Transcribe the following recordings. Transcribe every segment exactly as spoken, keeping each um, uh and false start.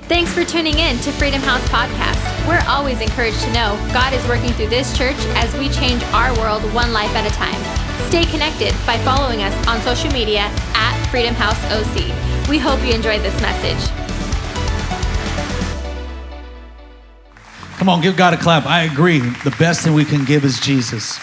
Thanks for tuning in to Freedom House Podcast. We're always encouraged to know God is working through this church as we change our world one life at a time. Stay connected by following us on social media at Freedom House O C. We hope you enjoyed this message. Come on, give God a clap. I agree. The best thing we can give is Jesus.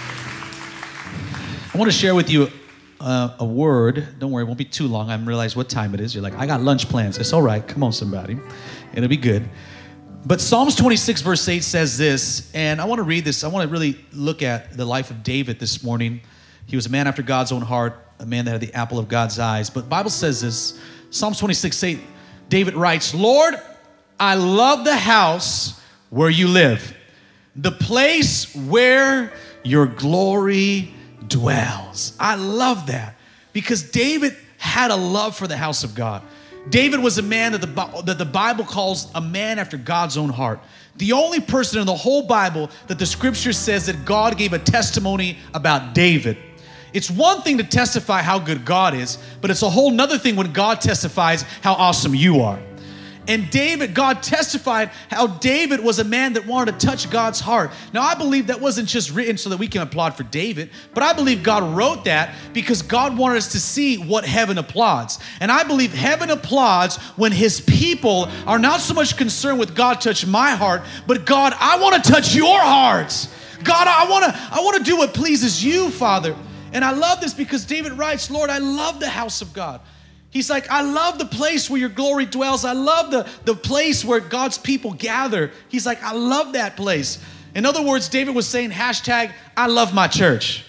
I want to share with you uh, a word. Don't worry, it won't be too long. I realize what time it is. You're like, I got lunch plans. It's all right. Come on, somebody. It'll be good. But Psalms twenty-six verse eight says this, and I want to read this. I want to really look at the life of David this morning. He was a man after God's own heart, a man that had the apple of God's eyes. But the Bible says this, Psalms twenty-six eight, David writes, Lord, I love the house where you live, the place where your glory dwells. I love that because David had a love for the house of God. David was a man that the, that the Bible calls a man after God's own heart. The only person in the whole Bible that the scripture says that God gave a testimony about David. It's one thing to testify how good God is, but it's a whole nother thing when God testifies how awesome you are. And David, God testified how David was a man that wanted to touch God's heart. Now, I believe that wasn't just written so that we can applaud for David, but I believe God wrote that because God wanted us to see what heaven applauds. And I believe heaven applauds when his people are not so much concerned with God touch my heart, but God, I want to touch your hearts. God, I want to I want to do what pleases you, Father. And I love this because David writes, Lord, I love the house of God. He's like, I love the place where your glory dwells. I love the, the place where God's people gather. He's like, I love that place. In other words, David was saying, hashtag, I love my church.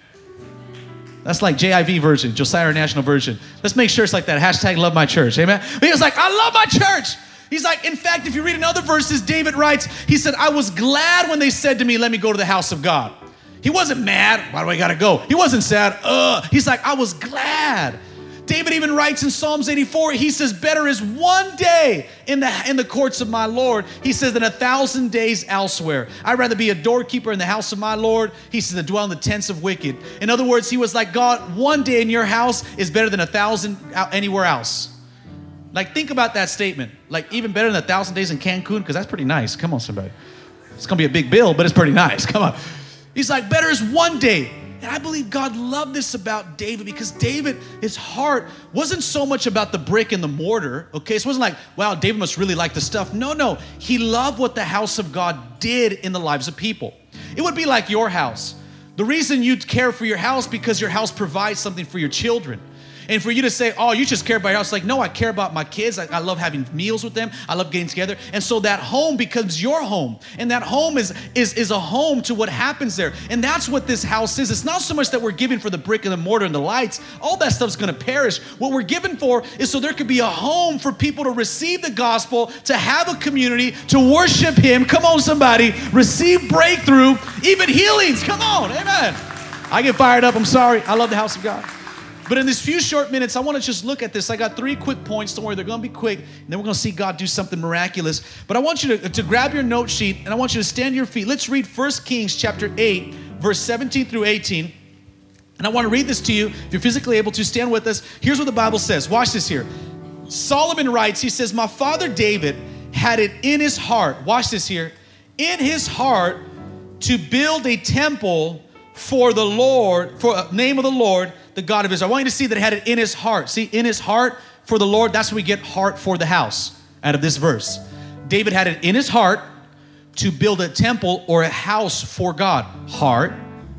That's like J I V version, Josiah National version. Let's make sure it's like that, hashtag love my church, amen? But he was like, I love my church. He's like, in fact, if you read in other verses, David writes, he said, I was glad when they said to me, let me go to the house of God. He wasn't mad, why do I gotta go? He wasn't sad, ugh. He's like, I was glad. David even writes in Psalms eighty-four, he says, better is one day in the in the courts of my Lord, he says, than a thousand days elsewhere. I'd rather be a doorkeeper in the house of my Lord, he says, than dwell in the tents of wicked. In other words, he was like, God, one day in your house is better than a thousand anywhere else. Like, think about that statement. Like, even better than a thousand days in Cancun, because that's pretty nice. Come on, somebody. It's going to be a big bill, but it's pretty nice. Come on. He's like, better is one day. And I believe God loved this about David because David, his heart wasn't so much about the brick and the mortar, okay? So it wasn't like, wow, David must really like the stuff. No, no. He loved what the house of God did in the lives of people. It would be like your house. The reason you care for your house because your house provides something for your children. And for you to say, oh, you just care about your house. Like, no, I care about my kids. I, I love having meals with them. I love getting together. And so that home becomes your home. And that home is, is, is a home to what happens there. And that's what this house is. It's not so much that we're giving for the brick and the mortar and the lights. All that stuff's going to perish. What we're given for is so there could be a home for people to receive the gospel, to have a community, to worship him. Come on, somebody. Receive breakthrough, even healings. Come on. Amen. I get fired up. I'm sorry. I love the house of God. But in these few short minutes, I want to just look at this. I got three quick points. Don't worry, they're going to be quick. And then we're going to see God do something miraculous. But I want you to, to grab your note sheet, and I want you to stand to your feet. Let's read First Kings chapter eight, verse seventeen through eighteen. And I want to read this to you. If you're physically able to, stand with us. Here's what the Bible says. Watch this here. Solomon writes, he says, my father David had it in his heart. Watch this here. In his heart to build a temple for the Lord, for the name of the Lord, the God of Israel. I want you to see that it had it in his heart. See, in his heart for the Lord, that's where we get heart for the house out of this verse. David had it in his heart to build a temple or a house for God. Heart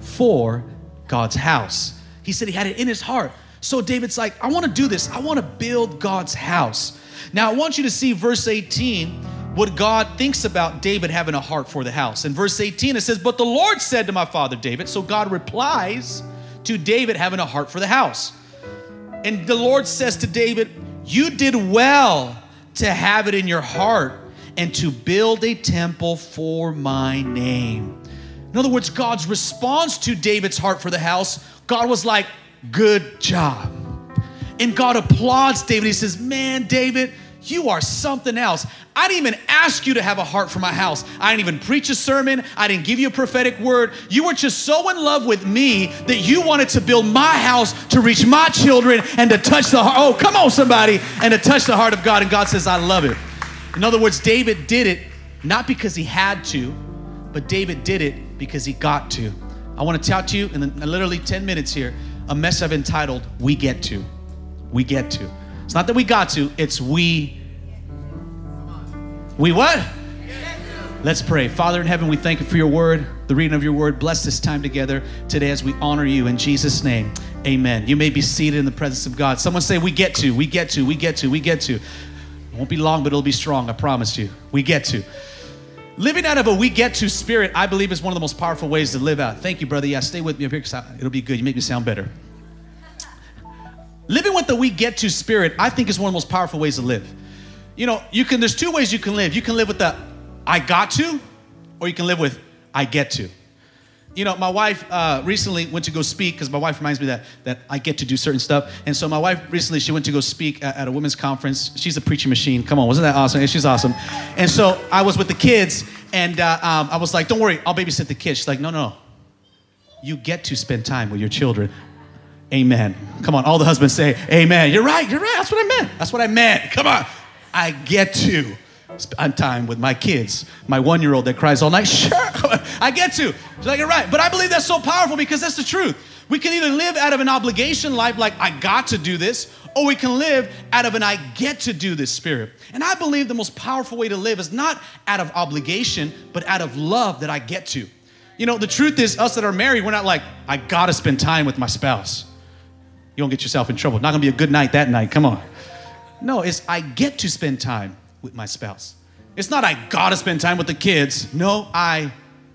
for God's house. He said he had it in his heart. So David's like, I want to do this. I want to build God's house. Now I want you to see verse eighteen, what God thinks about David having a heart for the house. In verse eighteen, it says, but the Lord said to my father David, so God replies to David having a heart for the house. And the Lord says to David, you did well to have it in your heart and to build a temple for my name. In other words, God's response to David's heart for the house, God was like, good job. And God applauds David. He says, man, David, you are something else. I didn't even ask you to have a heart for my house. I didn't even preach a sermon. I didn't give you a prophetic word. You were just so in love with me that you wanted to build my house to reach my children and to touch the heart. Oh, come on, somebody. And to touch the heart of God. And God says, I love it. In other words, David did it not because he had to, but David did it because he got to. I want to talk to you in literally ten minutes here, a message I've entitled, We Get To. We Get To. It's not that we got to, it's we. We what? Let's pray. Father in heaven, we thank you for your word, the reading of your word. Bless this time together today as we honor you in Jesus' name. Amen. You may be seated in the presence of God. Someone say, we get to, we get to, we get to, we get to. It won't be long, but it'll be strong. I promise you. We get to. Living out of a we get to spirit, I believe, is one of the most powerful ways to live out. Thank you, brother. Yeah, stay with me up here because it'll be good. You make me sound better. Living with the we get to spirit, I think, is one of the most powerful ways to live. You know, you can. There's two ways you can live. You can live with the I got to, or you can live with I get to. You know, my wife uh, recently went to go speak, because my wife reminds me that that I get to do certain stuff. And so my wife recently, she went to go speak at, at a women's conference. She's a preaching machine. Come on, wasn't that awesome? She's awesome. And so I was with the kids, and uh, um, I was like, don't worry, I'll babysit the kids. She's like, no, no, you get to spend time with your children. Amen. Come on, all the husbands say, amen. You're right, you're right. That's what I meant. That's what I meant. Come on. I get to spend time with my kids. My one-year-old that cries all night, sure, I get to. She's like, you're right. But I believe that's so powerful because that's the truth. We can either live out of an obligation life like I got to do this, or we can live out of an I get to do this spirit. And I believe the most powerful way to live is not out of obligation, but out of love that I get to. You know, the truth is, us that are married, we're not like, I gotta spend time with my spouse. You won't get yourself in trouble. Not gonna be a good night that night, come on. No, it's I get to spend time with my spouse. It's not I gotta spend time with the kids. No, I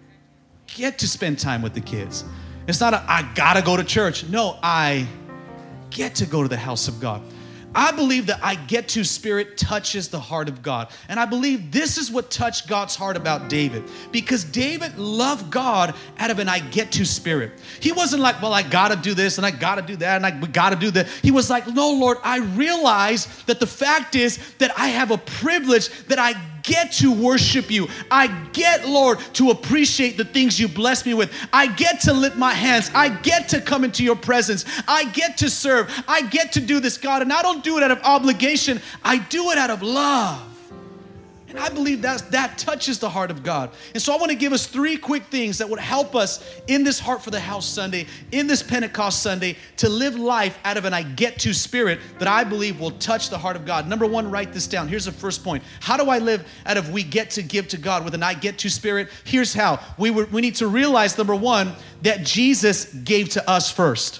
get to spend time with the kids. It's not a, I gotta go to church. No, I get to go to the house of God. I believe that I get to spirit touches the heart of God. And I believe this is what touched God's heart about David. Because David loved God out of an I get to spirit. He wasn't like, well, I gotta do this and I gotta do that and I we gotta do that. He was like, no, Lord, I realize that the fact is that I have a privilege that I get to worship you. I get, Lord, to appreciate the things you bless me with. I get to lift my hands. I get to come into your presence. I get to serve. I get to do this, God. And I don't do it out of obligation. I do it out of love. And I believe that that touches the heart of God. And so I want to give us three quick things that would help us in this Heart for the House Sunday, in this Pentecost Sunday, to live life out of an I get to spirit that I believe will touch the heart of God. Number one, write this down. Here's the first point. How do I live out of we get to give to God with an I get to spirit? Here's how. We, were, we need to realize, number one, that Jesus gave to us first.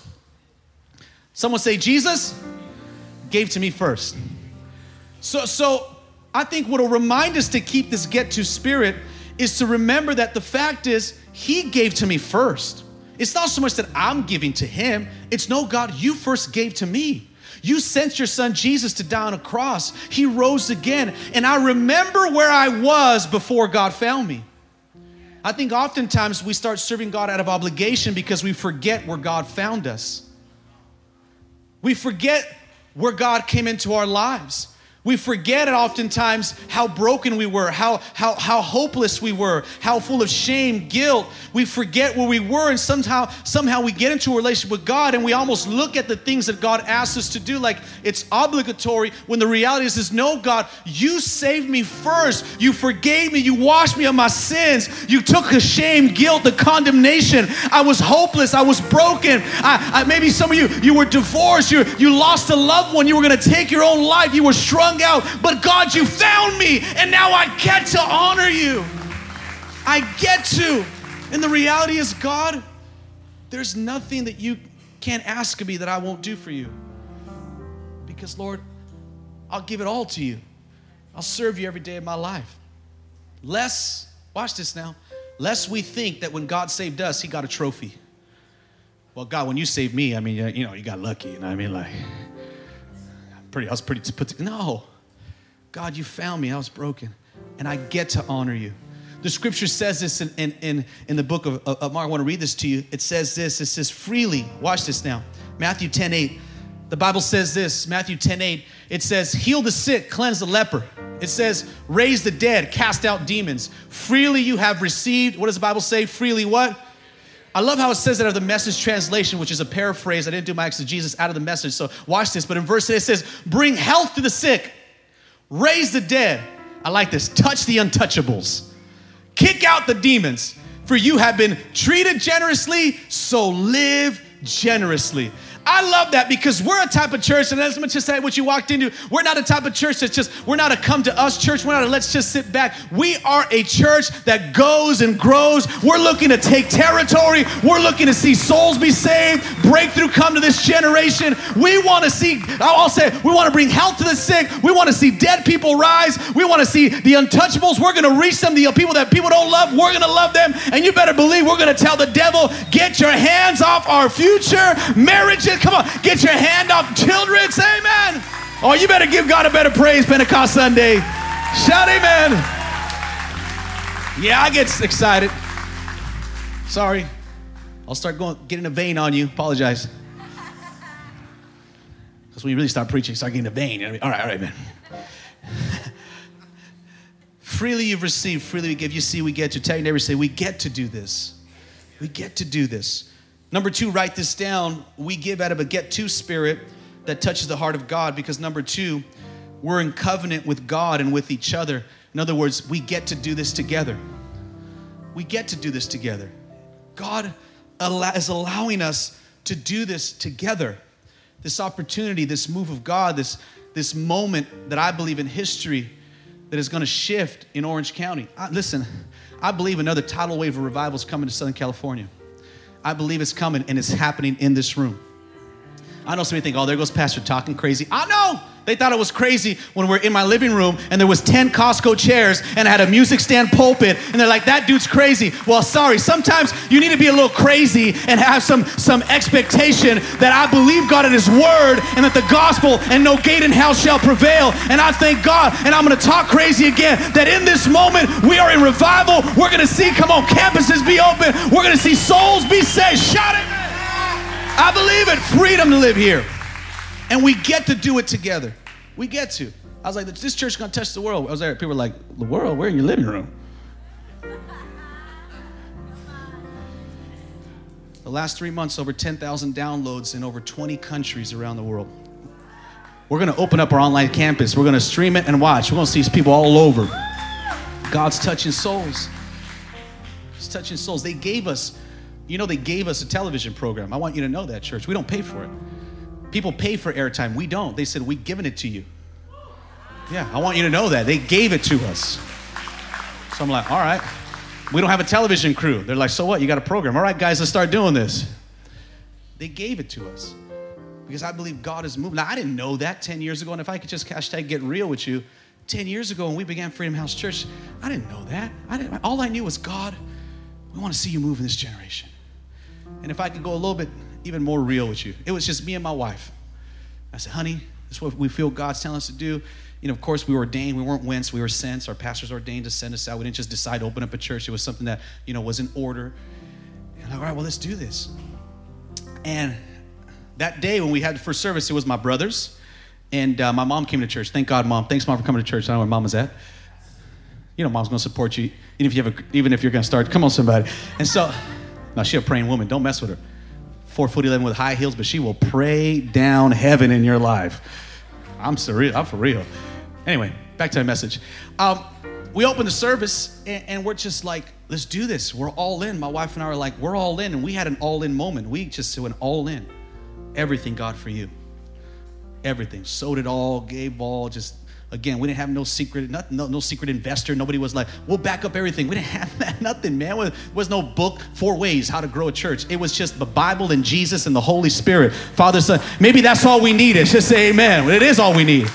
Someone say, Jesus gave to me first. So, so, I think what will remind us to keep this get to spirit is to remember that the fact is he gave to me first. It's not so much that I'm giving to him. It's no, God, you first gave to me. You sent your son Jesus to die on a cross. He rose again. And I remember where I was before God found me. I think oftentimes we start serving God out of obligation because we forget where God found us. We forget where God came into our lives. We forget it oftentimes how broken we were, how, how, how hopeless we were, how full of shame, guilt. We forget where we were, and somehow, somehow we get into a relationship with God and we almost look at the things that God asks us to do like it's obligatory, when the reality is, is no, God, you saved me first. You forgave me. You washed me of my sins. You took the shame, guilt, the condemnation. I was hopeless. I was broken. I, I, maybe some of you, you were divorced. You, you lost a loved one. You were going to take your own life. You were strung out, but God, you found me, and now I get to honor you. I get to. And the reality is, God, there's nothing that you can't ask of me that I won't do for you. Because, Lord, I'll give it all to you. I'll serve you every day of my life. Lest, watch this now, lest we think that when God saved us, he got a trophy. Well, God, when you saved me, I mean, you know, you got lucky, you know what I mean? Like, Pretty, I was pretty put together. No, God, you found me. I was broken, and I get to honor you. The scripture says this in, in, in, in the book of, of Mark. I want to read this to you. It says this. It says freely. Watch this now. Matthew ten eight. The Bible says this. Matthew ten eight. It says, heal the sick, cleanse the leper. It says, raise the dead, cast out demons. Freely you have received. What does the Bible say? Freely what? I love how it says that out of the Message translation, which is a paraphrase. I didn't do my exegesis out of the Message, so watch this. But in verse eight, it says, bring health to the sick, raise the dead, I like this. Touch the untouchables. Kick out the demons. For you have been treated generously, so live generously. I love that because we're a type of church, and as much as what you walked into, we're not a type of church that's just, we're not a come to us church. We're not a let's just sit back. We are a church that goes and grows. We're looking to take territory. We're looking to see souls be saved, breakthrough come to this generation. We want to see, I'll say, we want to bring health to the sick. We want to see dead people rise. We want to see the untouchables. We're going to reach them, the people that people don't love. We're going to love them. And you better believe we're going to tell the devil, get your hands off our future marriages. Come on, get your hand off children. Say amen. Oh, you better give God a better praise, Pentecost Sunday. Shout amen. Yeah, I get excited. Sorry. I'll start going, getting a vein on you. Apologize. Because when you really start preaching, start getting a vein. You know what I mean? All right, all right, man. Freely you've received, freely we give. You see, we get to. Tell your neighbor, say, we get to do this. We get to do this. Number two, write this down. We give out of a get-to spirit that touches the heart of God, because number two, we're in covenant with God and with each other. In other words, we get to do this together. We get to do this together. God is allowing us to do this together. This opportunity, this move of God, this, this moment that I believe in history that is going to shift in Orange County. I, listen, I believe another tidal wave of revival is coming to Southern California. I believe it's coming, and it's happening in this room. I know somebody think, oh, there goes Pastor talking crazy. I know. They thought it was crazy when we're in my living room and there was ten Costco chairs and I had a music stand pulpit, and they're like, that dude's crazy. Well, sorry. Sometimes you need to be a little crazy and have some, some expectation that I believe God in His Word and that the gospel and no gate in hell shall prevail. And I thank God, and I'm going to talk crazy again, that in this moment we are in revival. We're going to see, come on, campuses be open. We're going to see souls be saved. Shout it. I believe it. Freedom to live here. And we get to do it together. We get to. I was like, this church is going to touch the world. I was there. People were like, the world? We're in your living room. The last three months, over ten thousand downloads in over twenty countries around the world. We're going to open up our online campus. We're going to stream it and watch. We're going to see people all over. God's touching souls. He's touching souls. They gave us, you know, they gave us a television program. I want you to know that, church. We don't pay for it. People pay for airtime. We don't. They said, we've given it to you. Yeah, I want you to know that. They gave it to us. So I'm like, all right. We don't have a television crew. They're like, so what? You got a program. All right, guys, let's start doing this. They gave it to us because I believe God is moving. Now, I didn't know that ten years ago. And if I could just hashtag get real with you, ten years ago when we began Freedom House Church, I didn't know that. I didn't. All I knew was, God, we want to see you move in this generation. And if I could go a little bit even more real with you, it was just me and my wife. I said, honey, this is what we feel God's telling us to do. You know, of course, we were ordained. We weren't whence. We were sent. Our pastors ordained to send us out. We didn't just decide to open up a church. It was something that, you know, was in order. And I'm like, all right, well, let's do this. And that day when we had the first service, it was my brothers. And uh, my mom came to church. Thank God, Mom. Thanks, Mom, for coming to church. I don't know where Mom was at. You know, Mom's going to support you, even if, you have a, even if you're going to start. Come on, somebody. And so, now, she's a praying woman. Don't mess with her. Four foot eleven with high heels, but she will pray down heaven in your life. I'm surreal. I'm for real. Anyway, back to the message. Um, we opened the service, and, and we're just like, let's do this. We're all in. My wife and I are like, we're all in, and we had an all-in moment. We just went all in. Everything, God, for you. Everything. Sowed it all, gave all, just, again, we didn't have no secret, no, no, no secret investor. Nobody was like, we'll back up everything. We didn't have that, nothing, man. There was no book, Four Ways How to Grow a Church. It was just the Bible and Jesus and the Holy Spirit. Father, Son. Maybe that's all we need. It's just say amen. It is all we need.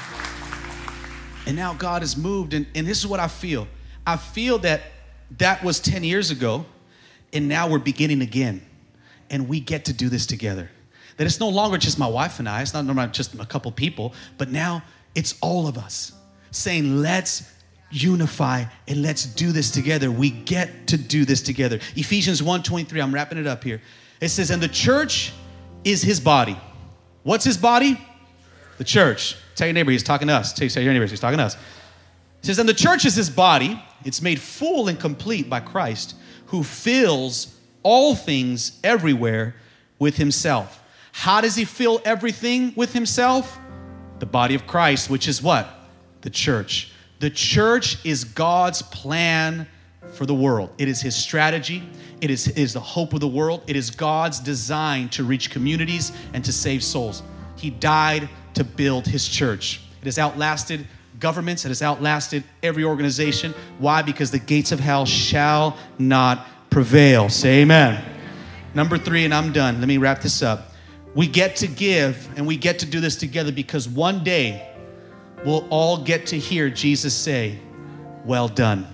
And now God has moved, and, and this is what I feel. I feel that that was ten years ago, and now we're beginning again, and we get to do this together. That it's no longer just my wife and I. It's not just a couple people, but now it's all of us saying, let's unify and let's do this together. We get to do this together. Ephesians one twenty-three, I'm wrapping it up here. It says, and the church is his body. What's his body? The church. Tell your neighbor, he's talking to us. Tell your neighbor, he's talking to us. It says, and the church is his body. It's made full and complete by Christ, who fills all things everywhere with himself. How does he fill everything with himself? The body of Christ, which is what? The church. The church is God's plan for the world. It is his strategy. It is, it is the hope of the world. It is God's design to reach communities and to save souls. He died to build his church. It has outlasted governments. It has outlasted every organization. Why? Because the gates of hell shall not prevail. Say amen. Number three, and I'm done. Let me wrap this up. We get to give and we get to do this together because one day we'll all get to hear Jesus say, well done,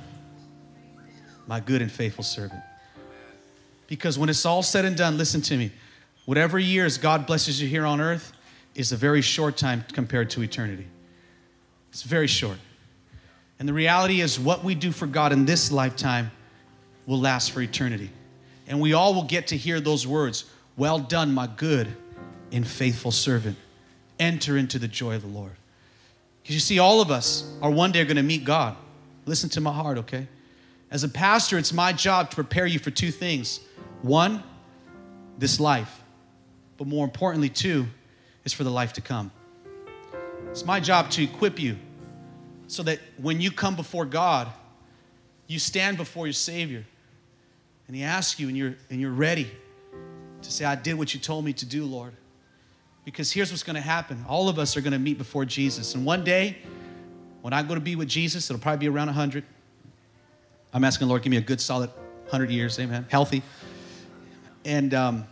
my good and faithful servant. Because when it's all said and done, listen to me, whatever years God blesses you here on earth is a very short time compared to eternity. It's very short. And the reality is what we do for God in this lifetime will last for eternity. And we all will get to hear those words, well done, my good and faithful servant. Enter into the joy of the Lord. Because you see, all of us are one day going to meet God. Listen to my heart, okay? As a pastor, it's my job to prepare you for two things. One, this life. But more importantly, two, is for the life to come. It's my job to equip you so that when you come before God, you stand before your Savior and he asks you and you're, and you're ready to say, I did what you told me to do, Lord. Because here's what's going to happen. All of us are going to meet before Jesus. And one day, when I go to be with Jesus, it'll probably be around one hundred. I'm asking the Lord, give me a good solid one hundred years, amen, healthy. And um,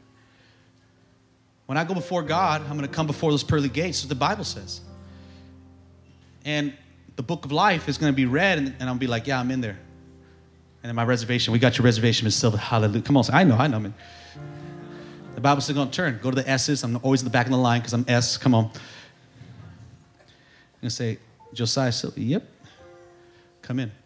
when I go before God, I'm going to come before those pearly gates, as the Bible says. And the book of life is going to be read, and, and I'll be like, yeah, I'm in there. And then my reservation, we got your reservation, Miz Silva, hallelujah. Come on, I know, I know, man. The Bible's still going to turn. Go to the S's. I'm always in the back of the line because I'm S. Come on. I'm going to say, Josiah Silva, yep. Come in.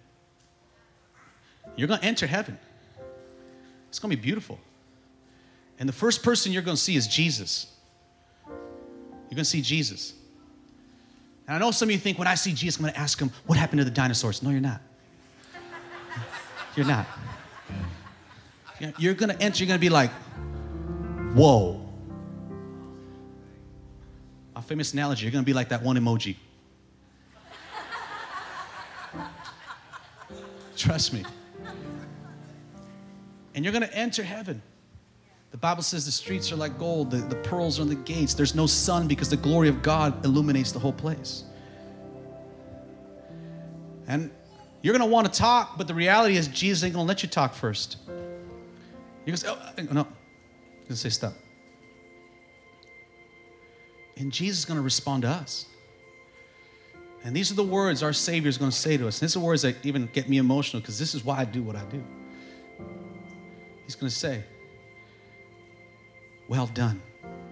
You're going to enter heaven. It's going to be beautiful. And the first person you're going to see is Jesus. You're going to see Jesus. And I know some of you think when I see Jesus, I'm going to ask him, what happened to the dinosaurs? No, you're not. You're not. You're going to enter. You're going to be like, whoa. My famous analogy, you're going to be like that one emoji. Trust me. And you're going to enter heaven. The Bible says the streets are like gold. The, the pearls are on the gates. There's no sun because the glory of God illuminates the whole place. And you're going to want to talk, but the reality is Jesus ain't going to let you talk first. You're going to say, oh, no. Going to say stop. And Jesus is going to respond to us. And these are the words our Savior is going to say to us. And these are words that even get me emotional because this is why I do what I do. He's going to say, well done,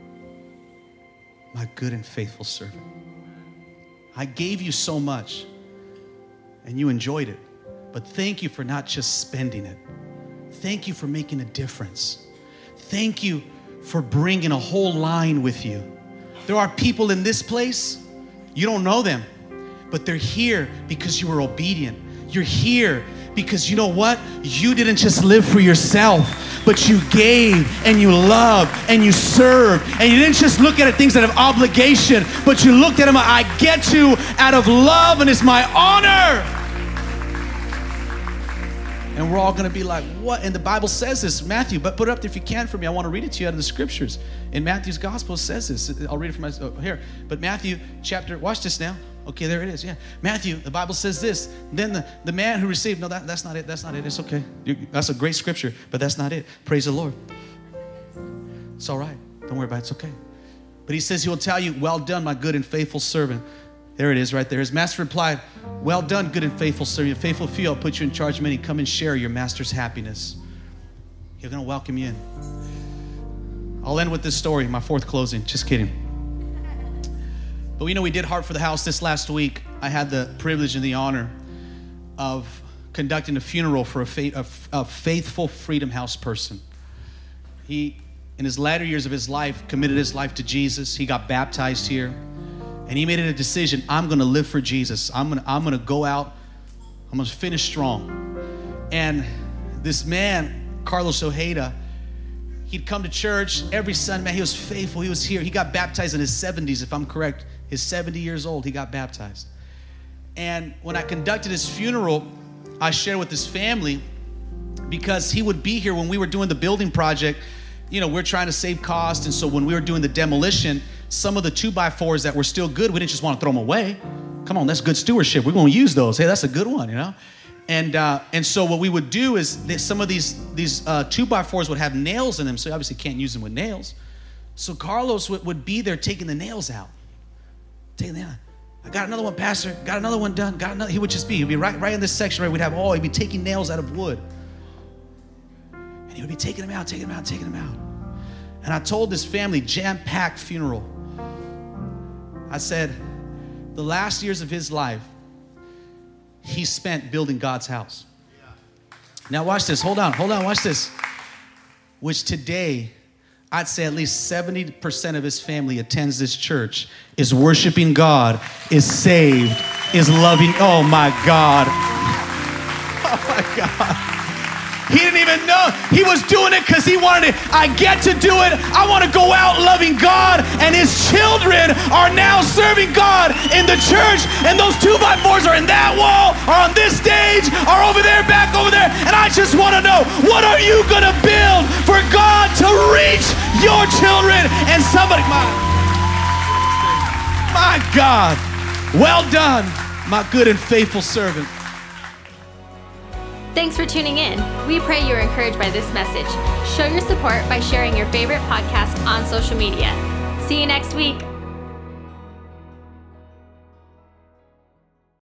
my good and faithful servant. I gave you so much and you enjoyed it, but thank you for not just spending it. Thank you for making a difference. Thank you for bringing a whole line with you. There are people in this place, you don't know them, but they're here because you were obedient. You're here because you know what? You didn't just live for yourself, but you gave and you loved and you served. And you didn't just look at it, things out of obligation, but you looked at them, I get to out of love and it's my honor. And we're all going to be like, what? And the Bible says this, Matthew, but put it up there if you can for me. I want to read it to you out of the scriptures. In Matthew's gospel, it says this. I'll read it from my, oh, here. But Matthew chapter, watch this now. Okay, there it is, yeah. Matthew, the Bible says this. Then the, the man who received, no, that, that's not it, that's not it, it's okay. You, that's a great scripture, but that's not it. Praise the Lord. It's all right, don't worry about it, it's okay. But he says he will tell you, well done, my good and faithful servant. There it is right there. His master replied, well done, good and faithful servant. Faithful few, I'll put you in charge of many. Come and share your master's happiness. He's gonna welcome you in. I'll end with this story, my fourth closing, just kidding. But we know we did Heart for the House this last week. I had the privilege and the honor of conducting a funeral for a, fa- a, a faithful Freedom House person. He, in his latter years of his life, committed his life to Jesus. He got baptized here. And he made it a decision, I'm gonna live for Jesus. I'm gonna, I'm gonna go out, I'm gonna finish strong. And this man, Carlos Ojeda, he'd come to church every Sunday. Man, he was faithful, he was here. He got baptized in his seventies, if I'm correct. He's seventy years old, he got baptized. And when I conducted his funeral, I shared with his family, because he would be here when we were doing the building project. You know, we're trying to save cost. And so when we were doing the demolition, some of the two by fours that were still good, we didn't just want to throw them away. Come on, that's good stewardship. We're going to use those. Hey, that's a good one, you know? And uh, and so what we would do is that some of these these uh, two by fours would have nails in them, so you obviously can't use them with nails. So Carlos would, would be there taking the nails out. Taking the nails out. I got another one, Pastor. Got another one done. Got another. He would just be, he'd be right, right in this section, right? We'd have, oh, he'd be taking nails out of wood. And he would be taking them out, taking them out, taking them out. And I told this family, jam-packed funeral. I said, the last years of his life, he spent building God's house. Now watch this, hold on, hold on, watch this. Which today, I'd say at least seventy percent of his family attends this church, is worshiping God, is saved, is loving, oh my God. Oh my God. He didn't even know. He was doing it because he wanted it. I get to do it. I want to go out loving God. And his children are now serving God in the church. And those two by fours are in that wall, are on this stage, are over there, back over there. And I just want to know, what are you going to build for God to reach your children? And somebody, my, my God, well done, my good and faithful servant. Thanks for tuning in. We pray you're encouraged by this message. Show your support by sharing your favorite podcast on social media. See you next week.